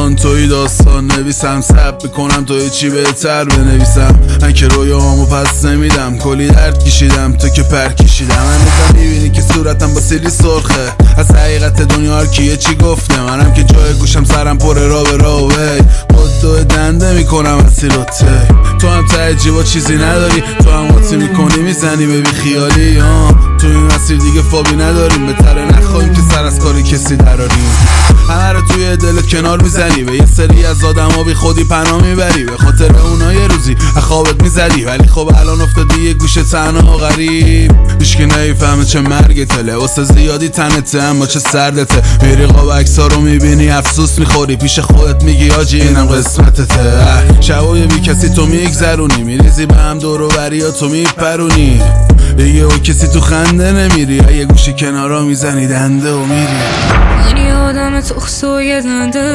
الان توی داستان نویسم، سب میکنم توی چی بهتر بنویسم. من که رویامو پس نمیدم، کلی درد کشیدم تو که پر کشیدم. هنوزم میبینی که صورتم با سیلی سرخه، از حقیقت دنیا هر کیه چی گفته. منم که جای گوشم سرم پر را به راوی، خود دنده میکنم از سیروته. تو هم ته جیبا چیزی نداری، تو هم واتی میکنی میزنی به بی خیالی. تو این مسیر دیگه فابی نداریم، بهتره نخواهیم که سر از کاری کسی دراریم. همه رو توی دلت کنار میزنی، به یه سری از آدم ها بی خودی پناه میبری، به خاطر اونا یه روزی خوابت میزدی. ولی خب الان افتادی یه گوشه تنها و غریب، هیچکی نمیفهمه چه مرگته. لباس زیادی تنته اما چه سردته، میری قاب عکس‌ها رو میبینی افسوس میخوری، پیش خودت میگی آجی اینم قسمتته. شبای بی کسی تو میگذرونی، میریزی به هم دور و بریا تو میپرونی، دیگه او کسی تو خنده نمیری، یه گوشی کنارا میزنی دنده و میری. من یادم تخصوی دنده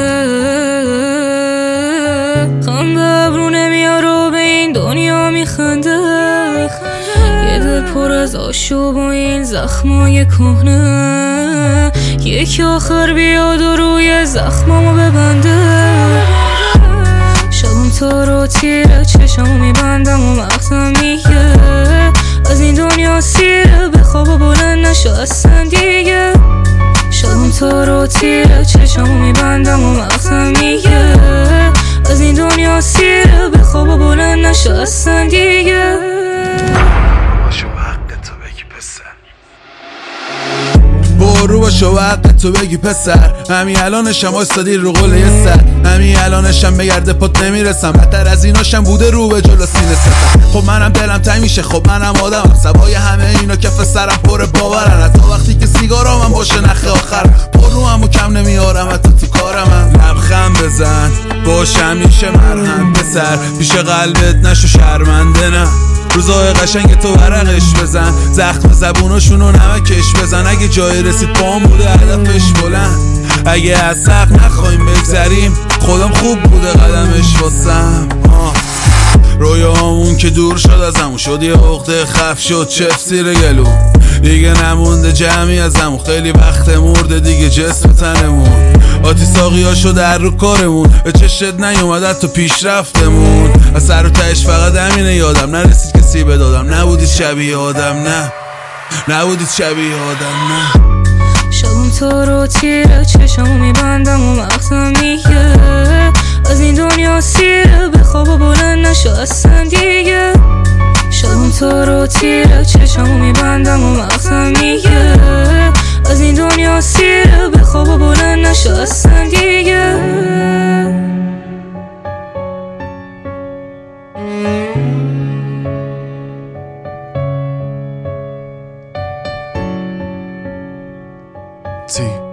غم به ابرو نمیار و به این دنیا میخنده، یه دل پر از آشوب و این زخمای کهنه، یکی آخر بیاد و روی زخمامو ببنده. شبم تا رو تیره چشمو میبندم و مغزم میگه از این دنیا سیره، به خواب و بلند نشو اصلا دیگه. شبم تا رو تیره چشمو میبندم و مغزم میگه از این دنیا سیره، به خواب و بلند نشو اصلا دیگه. باشو حق تو بگی پسر، برو باشو حق تو بگی پسر. همین الانشم وایستادی رو قله یه سر، همین الانشم به گرد پات نمیرسم، بدتر از ایناشم بوده رو به جلو سینه سفر. خب منم دلم تنگ میشه، خب منم آدمم، سوای همه اینا کف سرم پر باورن. حتی وقتی که سیگارام باشه نخ آخر، پروامو کم نمیارم حتی تو کارم. لبخند بزن باش همیشه مرهم پسر، پیش قلبت نشو شرمنده. نه روزای قشنگ تو ورقش بزن، زخم زبوناشونو نمکش بزن. اگه جایی رسید پام بوده هدفش بلند، اگه از سقف نخواهیم بگذریم خودم خوب بوده قدمش واسم. رویامون که دور شد از همون، شد یه عقده خف شد چف زیر گلو، دیگه نمونده جمعی از همون، خیلی وقت مرده دیگه جسم تنمون. آتی ساقی ها شد در رو کارمون، به چشت نیومد تو پیشرفتمون. از سر و تهش فقط همینه یادم، نرسید کسی به دادم، نبودید شبیه آدم، نه نبودید شبیه آدم، نه. شبم تا رو تیره چشمو میبندم و مغزم میگه از این دنیا سیره، به خواب و بلند نشو اصلا دیگه. شبم تا رو تیره چشمو میبندم و مغزم میگه از این دنیا سیره، به خواب و بلند نشو اصلا دیگه. تی